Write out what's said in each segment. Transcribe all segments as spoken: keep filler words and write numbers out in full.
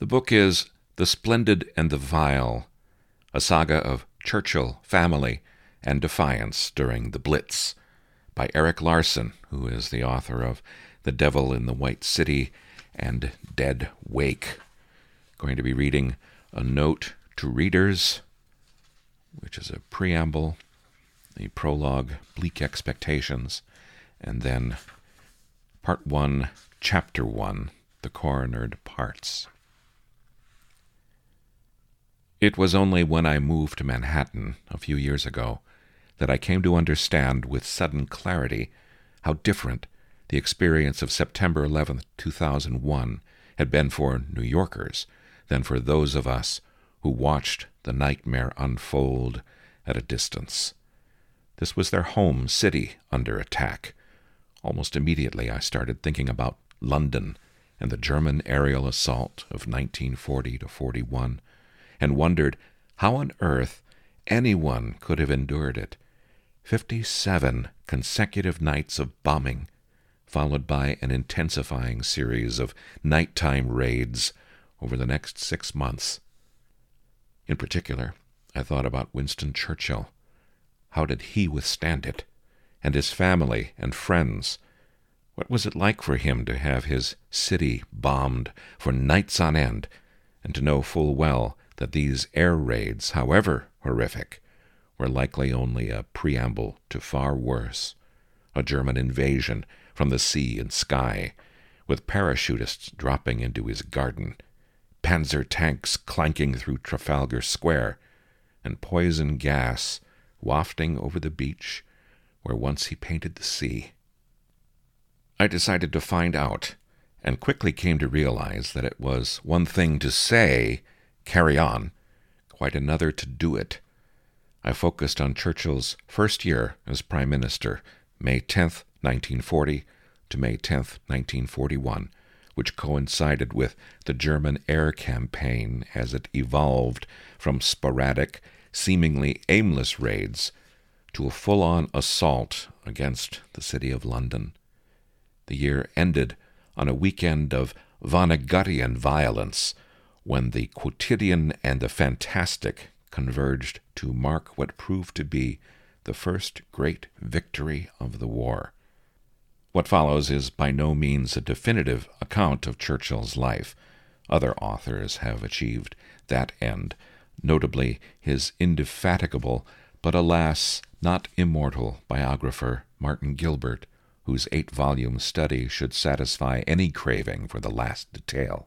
The book is The Splendid and the Vile, a saga of Churchill, family, and defiance during the Blitz, by Erik Larson, who is the author of The Devil in the White City and Dead Wake. Going to be reading A Note to Readers, which is a preamble, the prologue, Bleak Expectations, and then Part one, Chapter one, The Coroner Departs. It was only when I moved to Manhattan a few years ago that I came to understand with sudden clarity how different the experience of September eleventh, two thousand one had been for New Yorkers than for those of us who watched the nightmare unfold at a distance. This was their home city under attack. Almost immediately I started thinking about London and the German aerial assault of nineteen forty to forty-one, and wondered how on earth anyone could have endured it. Fifty-seven consecutive nights of bombing, followed by an intensifying series of nighttime raids over the next six months. In particular, I thought about Winston Churchill. How did he withstand it? And his family and friends? What was it like for him to have his city bombed for nights on end, and to know full well that these air raids, however horrific, were likely only a preamble to far worse, a German invasion from the sea and sky, with parachutists dropping into his garden, panzer tanks clanking through Trafalgar Square, and poison gas wafting over the beach where once he painted the sea. I decided to find out, and quickly came to realize that it was one thing to say, "Carry on," quite another to do it. I focused on Churchill's first year as Prime Minister, May tenth, nineteen forty, to May tenth, nineteen forty-one, which coincided with the German air campaign as it evolved from sporadic, seemingly aimless raids to a full-on assault against the city of London. The year ended on a weekend of Wagnerian violence, when the quotidian and the fantastic converged to mark what proved to be the first great victory of the war. What follows is by no means a definitive account of Churchill's life. Other authors have achieved that end, notably his indefatigable, but alas, not immortal biographer Martin Gilbert, whose eight-volume study should satisfy any craving for the last detail.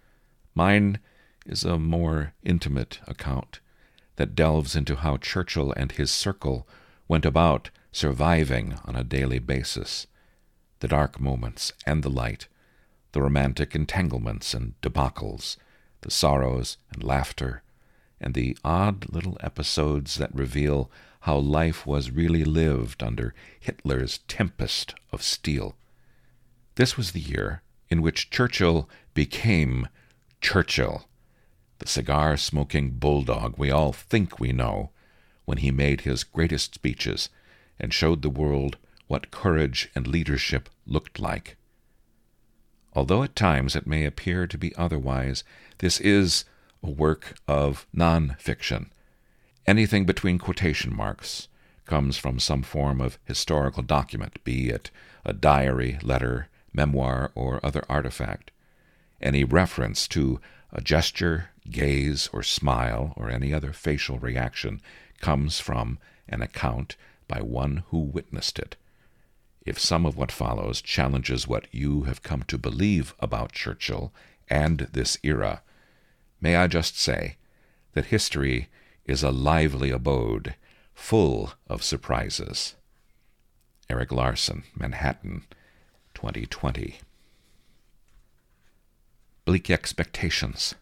Mine is a more intimate account that delves into how Churchill and his circle went about surviving on a daily basis, the dark moments and the light, the romantic entanglements and debacles, the sorrows and laughter, and the odd little episodes that reveal how life was really lived under Hitler's tempest of steel. This was the year in which Churchill became Churchill, the cigar-smoking bulldog we all think we know, when he made his greatest speeches and showed the world what courage and leadership looked like. Although at times it may appear to be otherwise, this is a work of non-fiction. Anything between quotation marks comes from some form of historical document, be it a diary, letter, memoir, or other artifact. Any reference to a gesture, gaze, or smile, or any other facial reaction comes from an account by one who witnessed it. If some of what follows challenges what you have come to believe about Churchill and this era, may I just say that history is a lively abode, full of surprises. Erik Larson, Manhattan, twenty twenty. Bleak Expectations.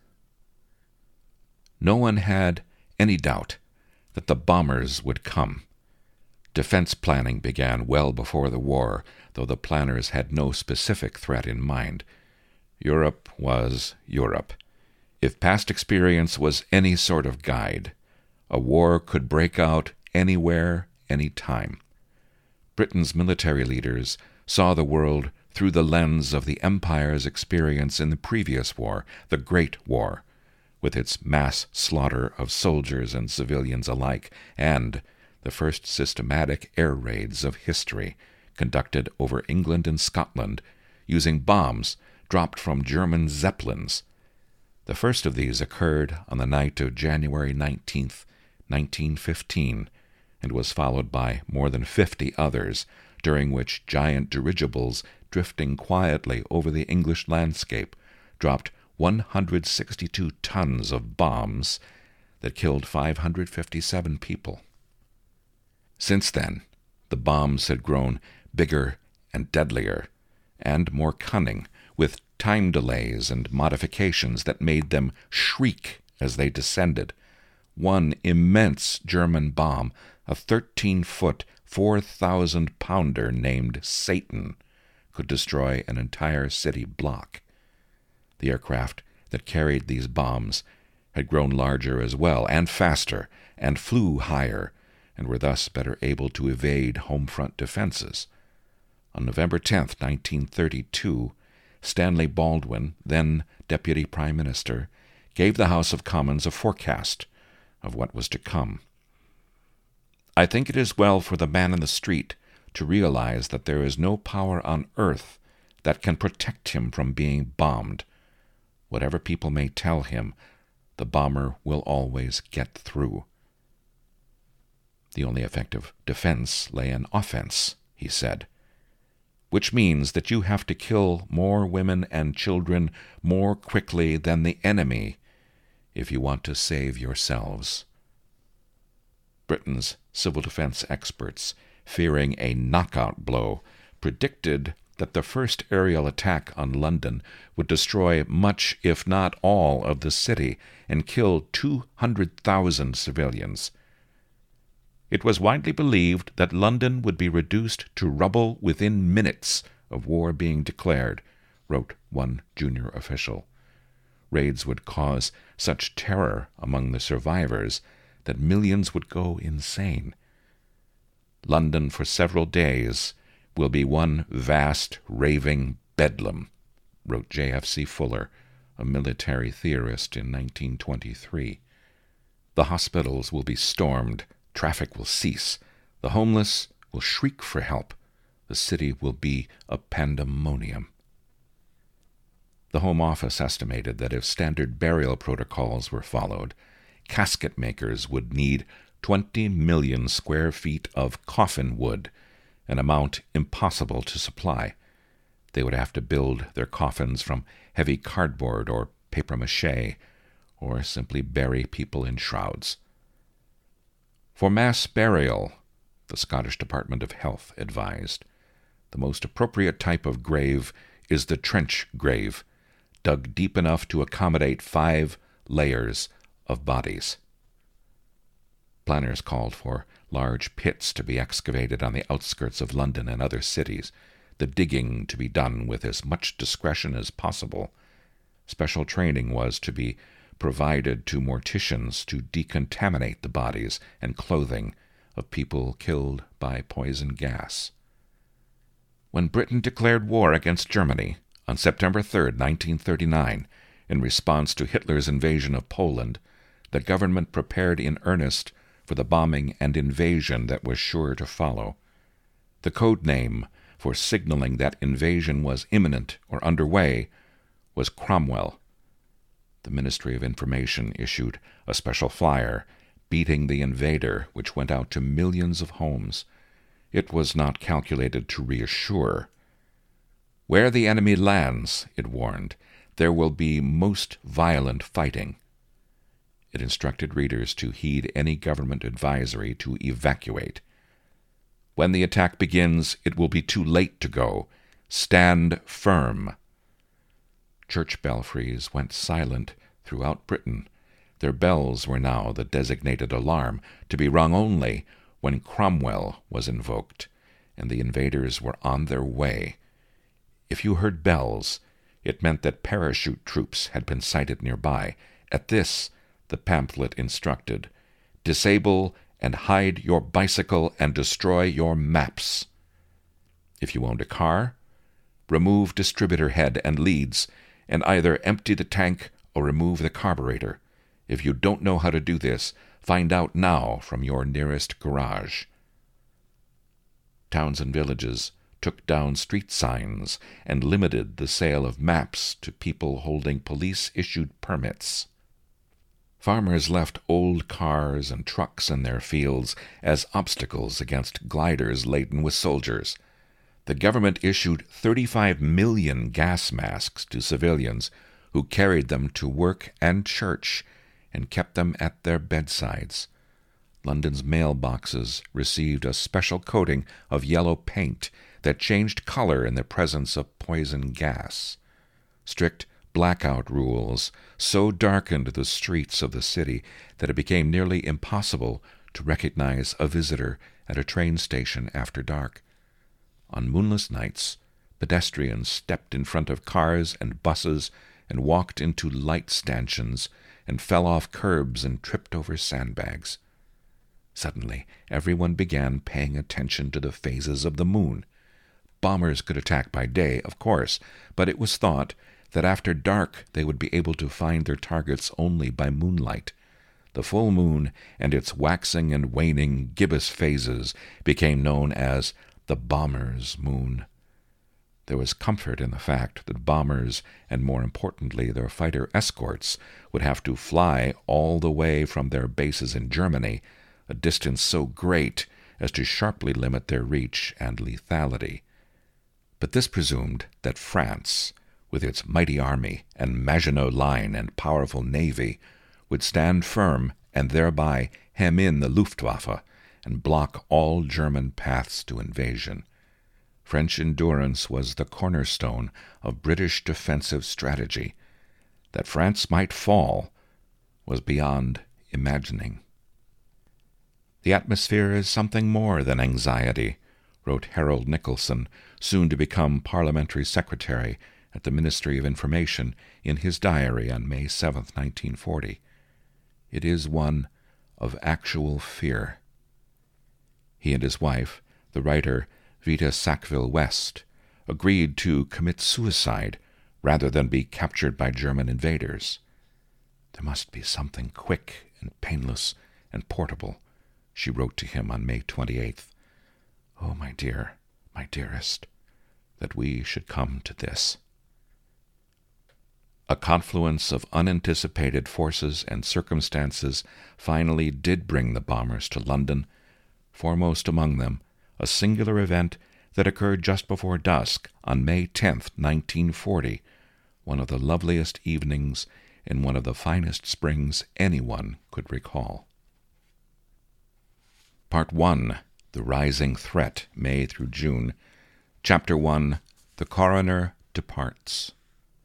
No one had any doubt that the bombers would come. Defense planning began well before the war, though the planners had no specific threat in mind. Europe was Europe. If past experience was any sort of guide, a war could break out anywhere, any time. Britain's military leaders saw the world through the lens of the Empire's experience in the previous war, the Great War, with its mass slaughter of soldiers and civilians alike, and the first systematic air raids of history conducted over England and Scotland using bombs dropped from German Zeppelins. The first of these occurred on the night of January nineteenth, nineteen fifteen, and was followed by more than fifty others, during which giant dirigibles drifting quietly over the English landscape dropped one hundred sixty-two tons of bombs that killed five hundred fifty-seven people. Since then, the bombs had grown bigger and deadlier, and more cunning, with time delays and modifications that made them shriek as they descended. One immense German bomb, a thirteen-foot, four thousand pounder named Satan, could destroy an entire city block. The aircraft that carried these bombs had grown larger as well, and faster, and flew higher, and were thus better able to evade home front defenses. On November tenth, nineteen thirty-two, Stanley Baldwin, then Deputy Prime Minister, gave the House of Commons a forecast of what was to come. "I think it is well for the man in the street to realize that there is no power on earth that can protect him from being bombed. Whatever people may tell him, the bomber will always get through. The only effective defense lay in offense," he said, "which means that you have to kill more women and children more quickly than the enemy if you want to save yourselves." Britain's civil defense experts, fearing a knockout blow, predicted that the first aerial attack on London would destroy much, if not all, of the city and kill two hundred thousand civilians. It was widely believed that London would be reduced to rubble within minutes of war being declared, wrote one junior official. Raids would cause such terror among the survivors that millions would go insane. London for several days will be one vast, raving bedlam, wrote J F C Fuller, a military theorist in nineteen twenty-three. The hospitals will be stormed, traffic will cease, the homeless will shriek for help, the city will be a pandemonium. The Home Office estimated that if standard burial protocols were followed, casket makers would need twenty million square feet of coffin wood, an amount impossible to supply. They would have to build their coffins from heavy cardboard or papier-mâché, or simply bury people in shrouds. For mass burial, the Scottish Department of Health advised, the most appropriate type of grave is the trench grave, dug deep enough to accommodate five layers of bodies. Planners called for large pits to be excavated on the outskirts of London and other cities, the digging to be done with as much discretion as possible. Special training was to be provided to morticians to decontaminate the bodies and clothing of people killed by poison gas. When Britain declared war against Germany on September third, nineteen thirty-nine, in response to Hitler's invasion of Poland, the government prepared in earnest for the bombing and invasion that was sure to follow. The code name for signaling that invasion was imminent or underway was Cromwell. The Ministry of Information issued a special flyer, Beating the Invader, which went out to millions of homes. It was not calculated to reassure. Where the enemy lands, it warned, there will be most violent fighting. It instructed readers to heed any government advisory to evacuate. When the attack begins, it will be too late to go. Stand firm. Church belfries went silent throughout Britain. Their bells were now the designated alarm, to be rung only when Cromwell was invoked, and the invaders were on their way. If you heard bells, it meant that parachute troops had been sighted nearby. At this, the pamphlet instructed, disable and hide your bicycle and destroy your maps. If you owned a car, remove distributor head and leads, and either empty the tank or remove the carburetor. If you don't know how to do this, find out now from your nearest garage. Towns and villages took down street signs and limited the sale of maps to people holding police-issued permits. Farmers left old cars and trucks in their fields as obstacles against gliders laden with soldiers. The government issued thirty-five million gas masks to civilians who carried them to work and church and kept them at their bedsides. London's mailboxes received a special coating of yellow paint that changed color in the presence of poison gas. Strict blackout rules so darkened the streets of the city that it became nearly impossible to recognize a visitor at a train station after dark. On moonless nights, pedestrians stepped in front of cars and buses and walked into light stanchions and fell off curbs and tripped over sandbags. Suddenly, everyone began paying attention to the phases of the moon. Bombers could attack by day, of course, but it was thought that after dark they would be able to find their targets only by moonlight. The full moon and its waxing and waning gibbous phases became known as the bomber's moon. There was comfort in the fact that bombers, and more importantly their fighter escorts, would have to fly all the way from their bases in Germany, a distance so great as to sharply limit their reach and lethality. But this presumed that France, with its mighty army and Maginot Line and powerful navy, would stand firm and thereby hem in the Luftwaffe and block all German paths to invasion. French endurance was the cornerstone of British defensive strategy. That France might fall was beyond imagining. "The atmosphere is something more than anxiety," wrote Harold Nicolson, soon to become parliamentary secretary at the Ministry of Information, in his diary on May seventh, nineteen forty. "It is one of actual fear." He and his wife, the writer Vita Sackville-West, agreed to commit suicide rather than be captured by German invaders. "There must be something quick and painless and portable," she wrote to him on May twenty-eighth. "Oh, my dear, my dearest, that we should come to this." A confluence of unanticipated forces and circumstances finally did bring the bombers to London, foremost among them a singular event that occurred just before dusk on May tenth, nineteen forty, one of the loveliest evenings in one of the finest springs anyone could recall. Part one, The Rising Threat, May through June. Chapter one, The Coroner Departs.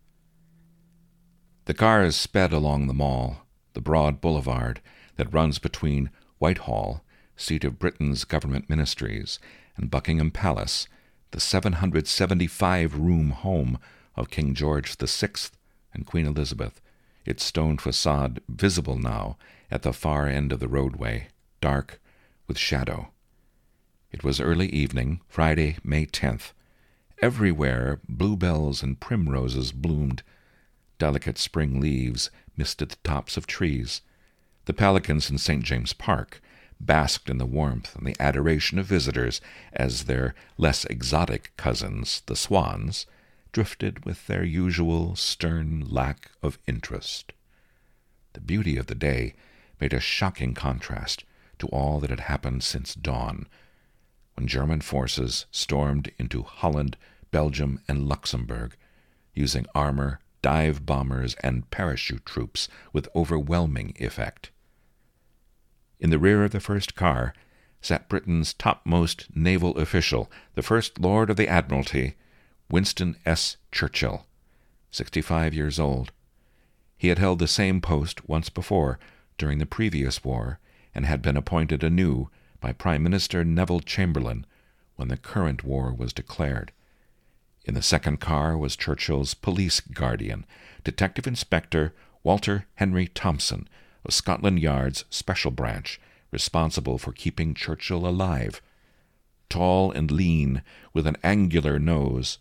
The cars sped along the Mall, the broad boulevard that runs between Whitehall, seat of Britain's government ministries, and Buckingham Palace, the seven hundred seventy-five room home of King George the Sixth and Queen Elizabeth, its stone facade visible now at the far end of the roadway, dark with shadow. It was early evening, Friday, May tenth. Everywhere bluebells and primroses bloomed. Delicate spring leaves misted the tops of trees. The pelicans in Saint James Park basked in the warmth and the adoration of visitors as their less exotic cousins, the swans, drifted with their usual stern lack of interest. The beauty of the day made a shocking contrast to all that had happened since dawn, when German forces stormed into Holland, Belgium, and Luxembourg, using armor, dive bombers, and parachute troops with overwhelming effect. In the rear of the first car sat Britain's topmost naval official, the First Lord of the Admiralty, Winston S. Churchill, sixty-five years old. He had held the same post once before during the previous war and had been appointed anew by Prime Minister Neville Chamberlain when the current war was declared. In the second car was Churchill's police guardian, Detective Inspector Walter Henry Thompson, of Scotland Yard's Special Branch, responsible for keeping Churchill alive. Tall and lean, with an angular nose,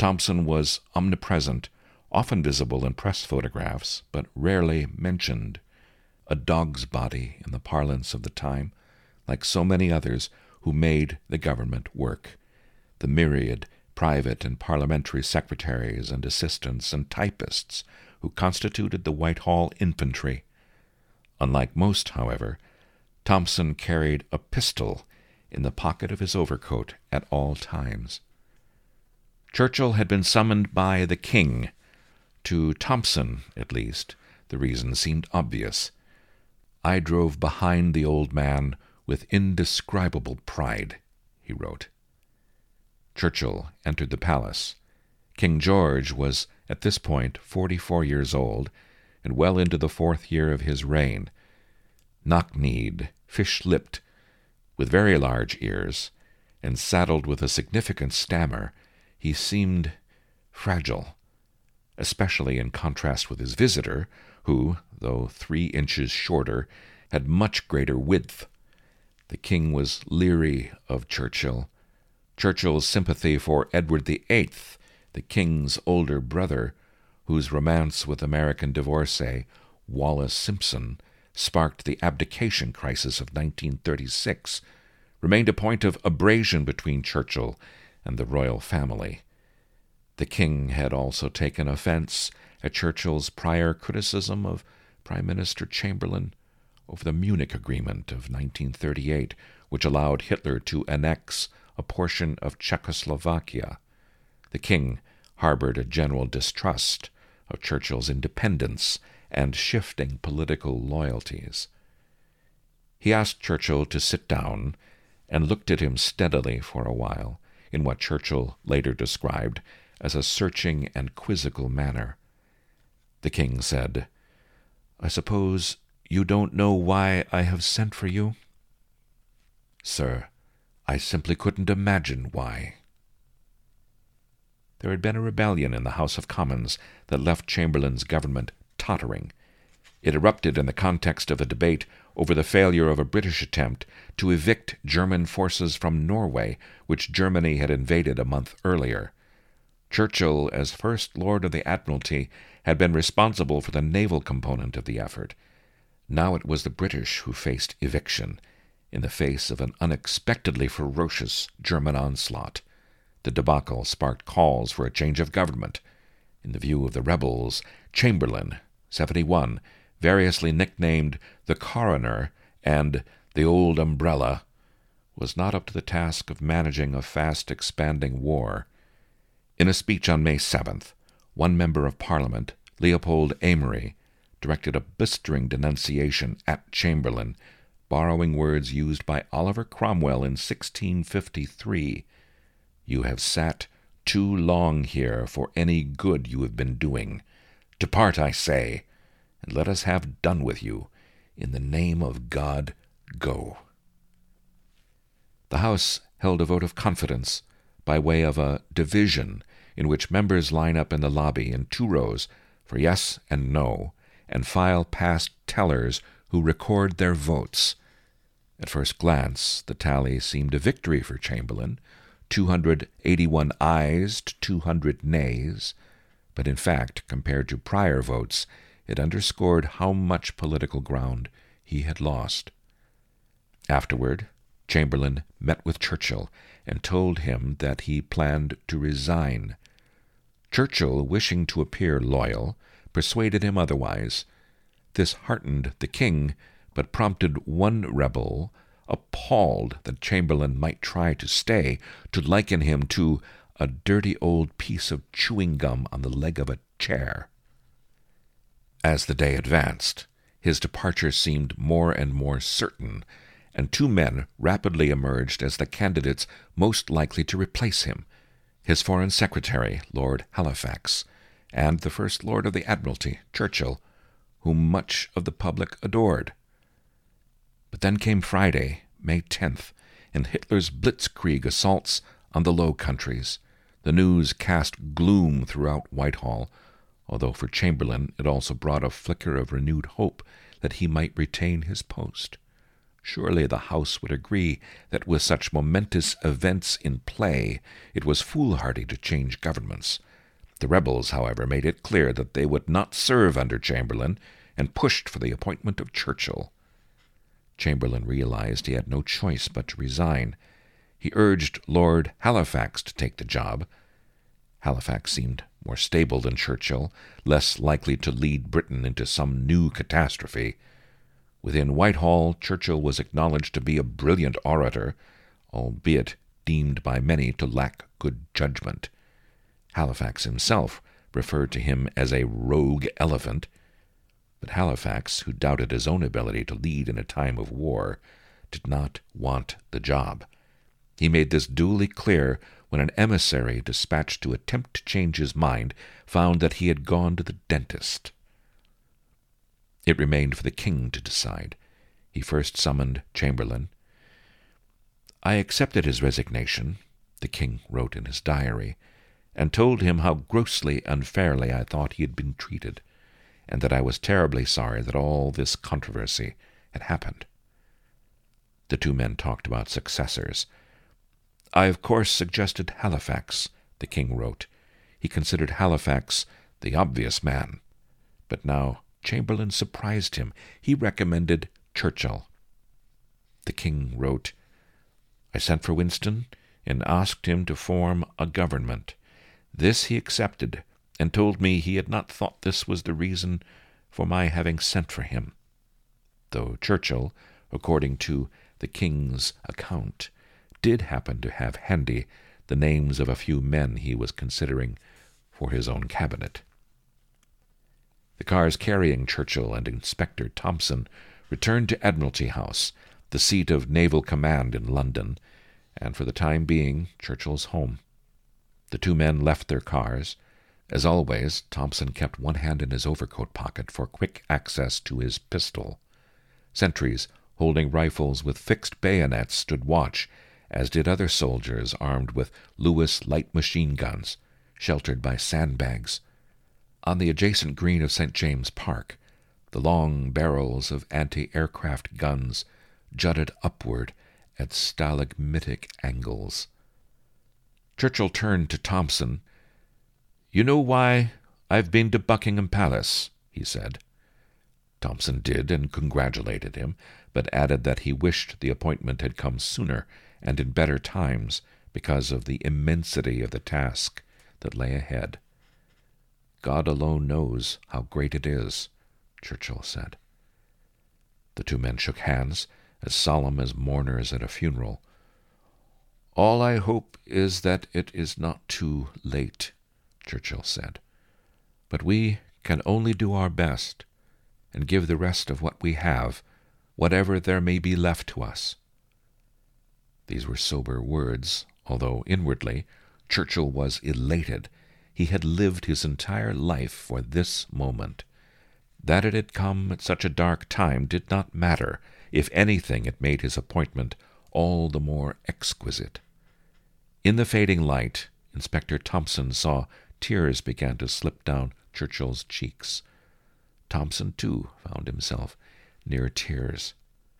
Thomson was omnipresent, often visible in press photographs, but rarely mentioned. A dog's body, in the parlance of the time, like so many others who made the government work. The myriad private and parliamentary secretaries and assistants and typists who constituted the Whitehall infantry. Unlike most, however, Thomson carried a pistol in the pocket of his overcoat at all times. Churchill had been summoned by the King. To Thomson, at least, the reason seemed obvious. "I drove behind the old man with indescribable pride," he wrote. Churchill entered the palace. King George was at this point forty-four years old, and well into the fourth year of his reign. Knock-kneed, fish-lipped, with very large ears, and saddled with a significant stammer, he seemed fragile, especially in contrast with his visitor, who, though three inches shorter, had much greater width. The king was leery of Churchill. Churchill's sympathy for Edward the Eighth, the king's older brother, whose romance with American divorcee Wallis Simpson sparked the abdication crisis of nineteen thirty-six, remained a point of abrasion between Churchill and the royal family. The king had also taken offense at Churchill's prior criticism of Prime Minister Chamberlain over the Munich Agreement of nineteen thirty-eight, which allowed Hitler to annex a portion of Czechoslovakia. The king harbored a general distrust of Churchill's independence and shifting political loyalties. He asked Churchill to sit down and looked at him steadily for a while, in what Churchill later described as a searching and quizzical manner. The king said, "I suppose you don't know why I have sent for you?" "Sir, I simply couldn't imagine why." There had been a rebellion in the House of Commons that left Chamberlain's government tottering. It erupted in the context of a debate over the failure of a British attempt to evict German forces from Norway, which Germany had invaded a month earlier. Churchill, as First Lord of the Admiralty, had been responsible for the naval component of the effort. Now it was the British who faced eviction, in the face of an unexpectedly ferocious German onslaught. The debacle sparked calls for a change of government. In the view of the rebels, Chamberlain, seventy-one, variously nicknamed the Coroner and the Old Umbrella, was not up to the task of managing a fast-expanding war. In a speech on May seventh, one member of Parliament, Leopold Amery, directed a blistering denunciation at Chamberlain, borrowing words used by Oliver Cromwell in sixteen fifty-three. "You have sat too long here for any good you have been doing. Depart, I say, and let us have done with you. In the name of God, go." The House held a vote of confidence by way of a division in which members line up in the lobby in two rows for yes and no, and file past tellers who record their votes. At first glance, the tally seemed a victory for Chamberlain, two hundred eighty-one ayes to two hundred nays, but in fact, compared to prior votes, it underscored how much political ground he had lost. Afterward, Chamberlain met with Churchill and told him that he planned to resign. Churchill, wishing to appear loyal, persuaded him otherwise. This heartened the king, but prompted one rebel, appalled that Chamberlain might try to stay, to liken him to a dirty old piece of chewing gum on the leg of a chair. As the day advanced, his departure seemed more and more certain, and two men rapidly emerged as the candidates most likely to replace him: his Foreign Secretary, Lord Halifax, and the First Lord of the Admiralty, Churchill, whom much of the public adored. But then came Friday, May tenth, and Hitler's blitzkrieg assaults on the Low Countries. The news cast gloom throughout Whitehall, although for Chamberlain it also brought a flicker of renewed hope that he might retain his post. Surely the House would agree that with such momentous events in play, it was foolhardy to change governments. The rebels, however, made it clear that they would not serve under Chamberlain, and pushed for the appointment of Churchill. Chamberlain realized he had no choice but to resign. He urged Lord Halifax to take the job. Halifax seemed more stable than Churchill, less likely to lead Britain into some new catastrophe. Within Whitehall, Churchill was acknowledged to be a brilliant orator, albeit deemed by many to lack good judgment. Halifax himself referred to him as a rogue elephant, but Halifax, who doubted his own ability to lead in a time of war, did not want the job. He made this duly clear when an emissary dispatched to attempt to change his mind found that he had gone to the dentist. It remained for the king to decide. He first summoned Chamberlain. "I accepted his resignation," the king wrote in his diary, "and told him how grossly unfairly I thought he had been treated, and that I was terribly sorry that all this controversy had happened." The two men talked about successors. "I, of course, suggested Halifax," the king wrote. He considered Halifax the obvious man. But now Chamberlain surprised him. He recommended Churchill. The king wrote, "I sent for Winston and asked him to form a government. This he accepted, and told me he had not thought this was the reason for my having sent for him," though Churchill, according to the king's account, did happen to have handy the names of a few men he was considering for his own cabinet. The cars carrying Churchill and Inspector Thompson returned to Admiralty House, the seat of naval command in London, and for the time being Churchill's home. The two men left their cars. As always, Thompson kept one hand in his overcoat pocket for quick access to his pistol. Sentries holding rifles with fixed bayonets stood watch, as did other soldiers armed with Lewis light machine guns, sheltered by sandbags. On the adjacent green of Saint James Park, the long barrels of anti-aircraft guns jutted upward at stalagmitic angles. Churchill turned to Thompson. "You know why I've been to Buckingham Palace," he said. Thompson did, and congratulated him, but added that he wished the appointment had come sooner and in better times because of the immensity of the task that lay ahead. "God alone knows how great it is," Churchill said. The two men shook hands, as solemn as mourners at a funeral. "All I hope is that it is not too late," Churchill said. "But we can only do our best and give the rest of what we have, whatever there may be left to us." These were sober words, although inwardly Churchill was elated. He had lived his entire life for this moment. That it had come at such a dark time did not matter. If anything, it made his appointment all the more exquisite. In the fading light, Inspector Thompson saw tears began to slip down Churchill's cheeks. Thompson, too, found himself near tears.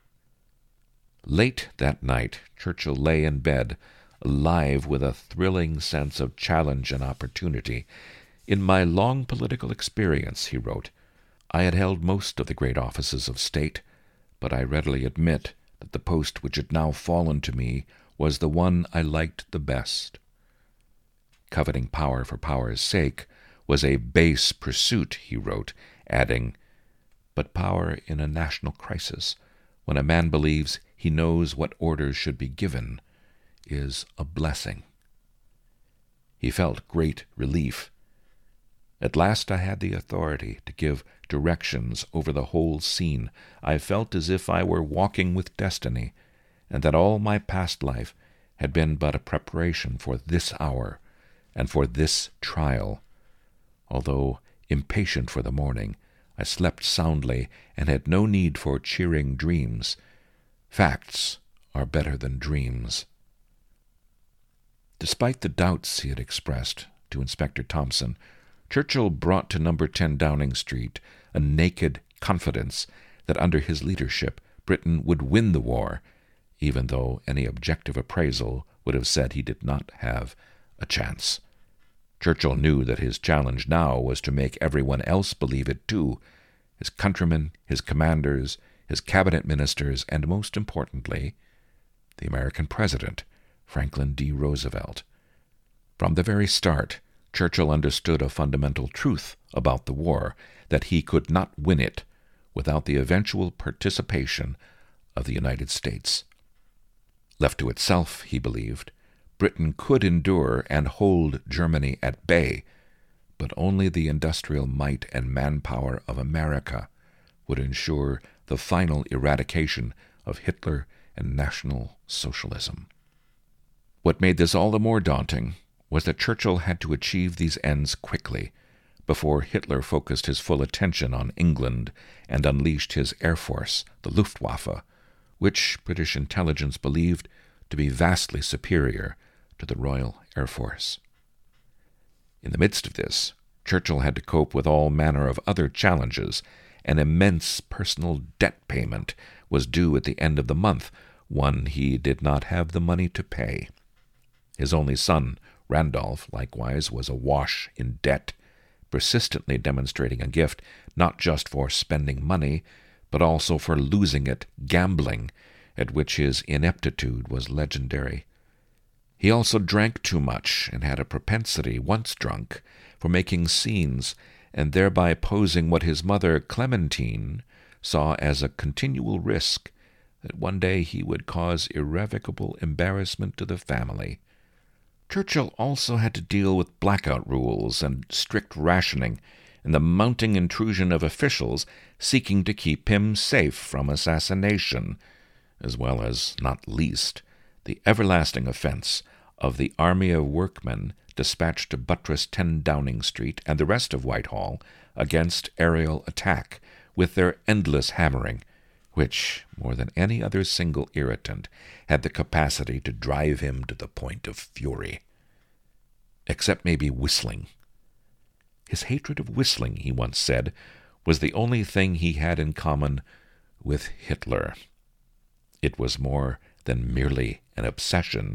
Late that night, Churchill lay in bed, alive with a thrilling sense of challenge and opportunity. "In my long political experience," he wrote, "I had held most of the great offices of state, but I readily admit that the post which had now fallen to me was the one I liked the best." Coveting power for power's sake was a base pursuit, he wrote, adding, "But power in a national crisis, when a man believes he knows what orders should be given, is a blessing." He felt great relief. "At last I had the authority to give directions over the whole scene. I felt as if I were walking with destiny, and that all my past life had been but a preparation for this hour and for this trial. Although impatient for the morning, I slept soundly and had no need for cheering dreams. Facts are better than dreams." Despite the doubts he had expressed to Inspector Thompson, Churchill brought to number ten Downing Street a naked confidence that under his leadership Britain would win the war, even though any objective appraisal would have said he did not have a chance. Churchill knew that his challenge now was to make everyone else believe it too, his countrymen, his commanders, his cabinet ministers, and most importantly, the American president, Franklin D. Roosevelt. From the very start, Churchill understood a fundamental truth about the war, that he could not win it without the eventual participation of the United States. Left to itself, he believed, Britain could endure and hold Germany at bay, but only the industrial might and manpower of America would ensure the final eradication of Hitler and National Socialism. What made this all the more daunting was that Churchill had to achieve these ends quickly, before Hitler focused his full attention on England and unleashed his air force, the Luftwaffe, which British intelligence believed to be vastly superior to the Royal Air Force. In the midst of this, Churchill had to cope with all manner of other challenges. An immense personal debt payment was due at the end of the month, one he did not have the money to pay. His only son, Randolph, likewise, was awash in debt, persistently demonstrating a gift not just for spending money, but also for losing it gambling, at which his ineptitude was legendary. He also drank too much and had a propensity, once drunk, for making scenes and thereby posing what his mother, Clementine, saw as a continual risk that one day he would cause irrevocable embarrassment to the family. Churchill also had to deal with blackout rules and strict rationing, and the mounting intrusion of officials seeking to keep him safe from assassination, as well as, not least, the everlasting offense of the army of workmen dispatched to buttress ten Downing Street and the rest of Whitehall against aerial attack with their endless hammering, which, more than any other single irritant, had the capacity to drive him to the point of fury. Except maybe whistling. His hatred of whistling, he once said, was the only thing he had in common with Hitler. It was more than merely an obsession.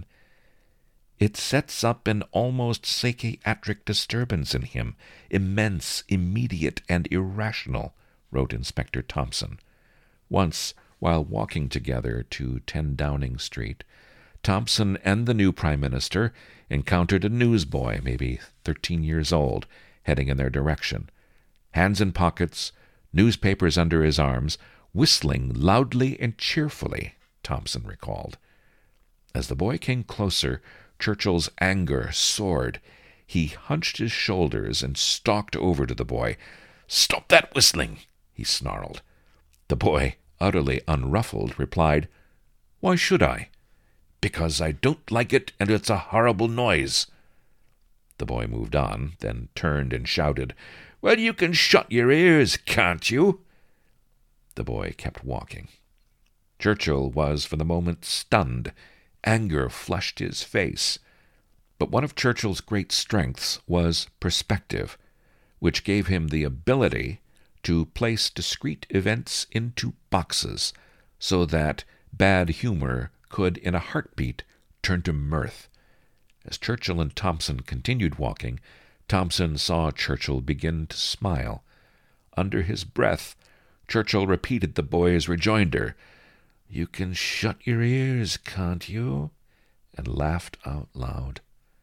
It sets up an almost psychiatric disturbance in him, immense, immediate, and irrational, wrote Inspector Thompson. Once, while walking together to ten Downing Street, Thompson and the new Prime Minister encountered a newsboy, maybe thirteen years old, heading in their direction. Hands in pockets, newspapers under his arms, whistling loudly and cheerfully, Thompson recalled. As the boy came closer, Churchill's anger soared. He hunched his shoulders and stalked over to the boy. "Stop that whistling!" he snarled. The boy, utterly unruffled, replied, "Why should I?" "Because I don't like it, and it's a horrible noise." The boy moved on, then turned and shouted, "Well, you can shut your ears, can't you?" The boy kept walking. Churchill was for the moment stunned. Anger flushed his face. But one of Churchill's great strengths was perspective, which gave him the ability to place discrete events into boxes, so that bad humor could, in a heartbeat, turn to mirth. As Churchill and Thompson continued walking, Thompson saw Churchill begin to smile. Under his breath, Churchill repeated the boy's rejoinder, "You can shut your ears, can't you?" and laughed out loud.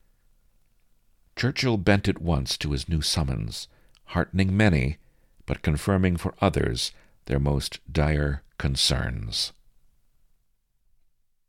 Churchill bent at once to his new summons, heartening many, but confirming for others their most dire concerns.